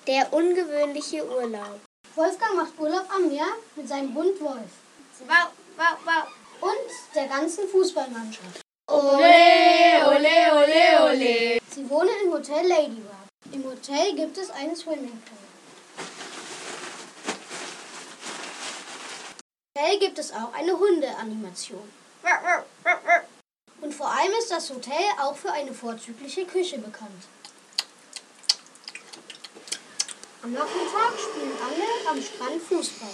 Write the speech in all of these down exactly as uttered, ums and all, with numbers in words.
Der ungewöhnliche Urlaub. Wolfgang macht Urlaub am Meer mit seinem Hund Wolf. Wow, wow, wow. Und der ganzen Fußballmannschaft. Ole, ole, ole, ole. Sie wohnen im Hotel Ladybird. Im Hotel gibt es einen Swimmingpool. Im Hotel gibt es auch eine Hundeanimation. Und vor allem ist das Hotel auch für eine vorzügliche Küche bekannt. Am Nachmittag spielen alle am Strand Fußball.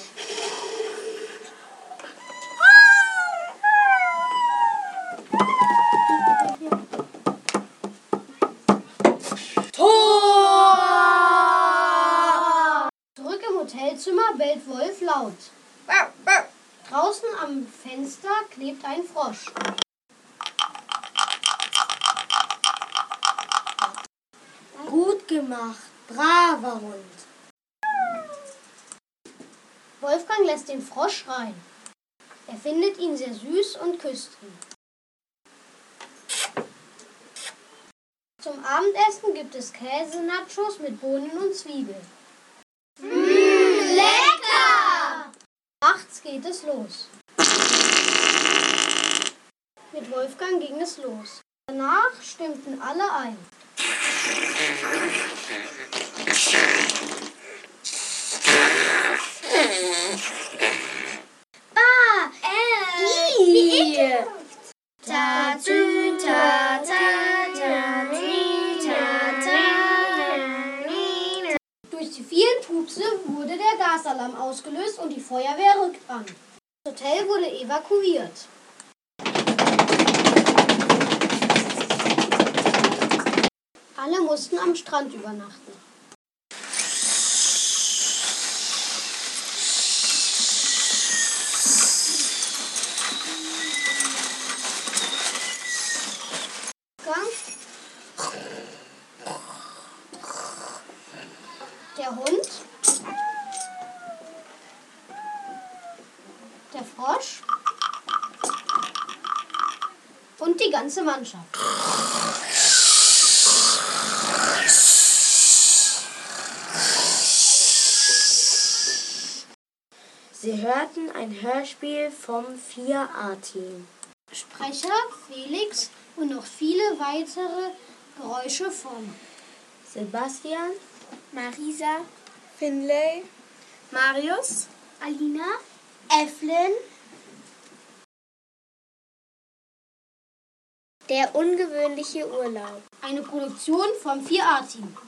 Tor! Zurück im Hotelzimmer bellt Wolf laut. Draußen am Fenster klebt ein Frosch. Gut gemacht, braver Hund. Wolfgang lässt den Frosch rein. Er findet ihn sehr süß und küsst ihn. Zum Abendessen gibt es Käse-Nachos mit Bohnen und Zwiebeln. Mmh, lecker! Nachts geht es los. Mit Wolfgang ging es los. Danach stimmten alle ein. Bah, äh, wie ekelhaft. Ta, tü, ta, ta, ta, ti, ta, ta, ni, na. Durch die vielen Pupse wurde der Gasalarm ausgelöst und die Feuerwehr rückt an. Das Hotel wurde evakuiert. Alle mussten am Strand übernachten. Der Hund, der Frosch und die ganze Mannschaft. Sie hörten ein Hörspiel vom vier A-Team. Sprecher Felix und noch viele weitere Geräusche von Sebastian, Marisa, Finlay, Marius, Alina, Evelyn. Der ungewöhnliche Urlaub. eine Produktion vom vier A-Team.